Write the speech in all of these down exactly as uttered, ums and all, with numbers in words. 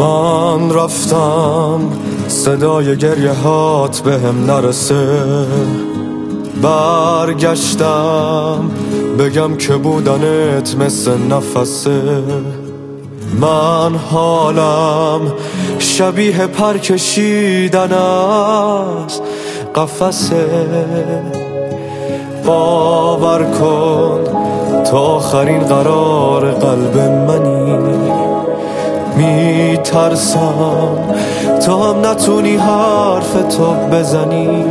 من رفتم صدای گریه هات بهم نرسه، برگشتم بگم که بودنت مثل نفسه. من حالم شبیه پر کشیدن از قفسه. باور کن تا آخرین قرار قلب منی، میترسم تا هم نتونی حرف تو بزنی،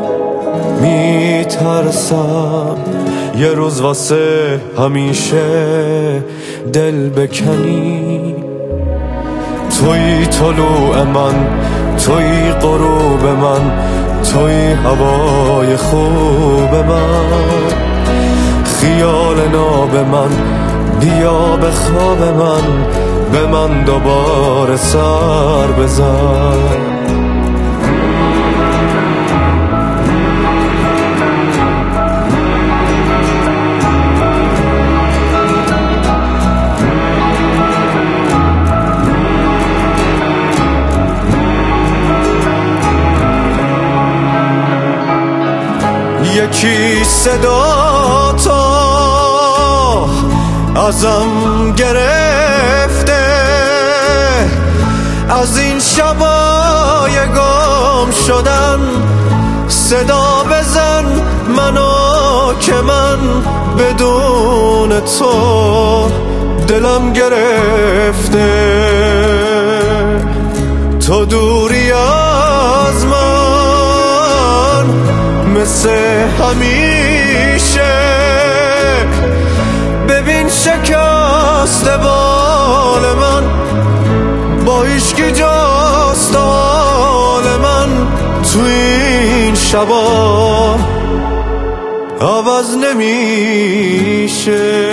میترسم یه روز واسه همیشه دل بکنی. توی طلوع من، توی غروب من، توی هوای خوب من، خیال ناب من، بیا به خواب من، به من دوباره سر بزن. یکی صدا تا ازم گرفته، از این شبای گم شدن صدا بزن منو که من بدون تو دلم گرفته. تو دوری از من مثل همیشه، ببین شکست بال من با هیچکی جاست حال من. تو این شبا عوض نمیشه.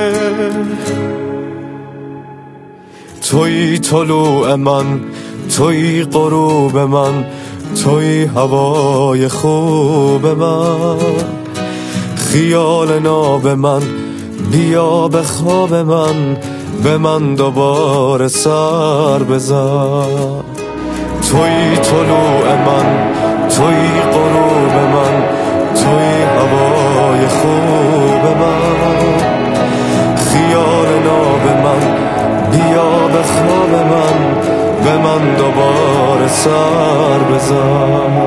توی طلوع من، توی غروب من، توی هوای خوب من، خیال ناب من، بیا به خواب من، به من دوباره سر بزن. توی طلوع من، توی غروب من، توی هوای خوب من، خیال ناب من، بیا به خواب من، به من دوباره سر بزن.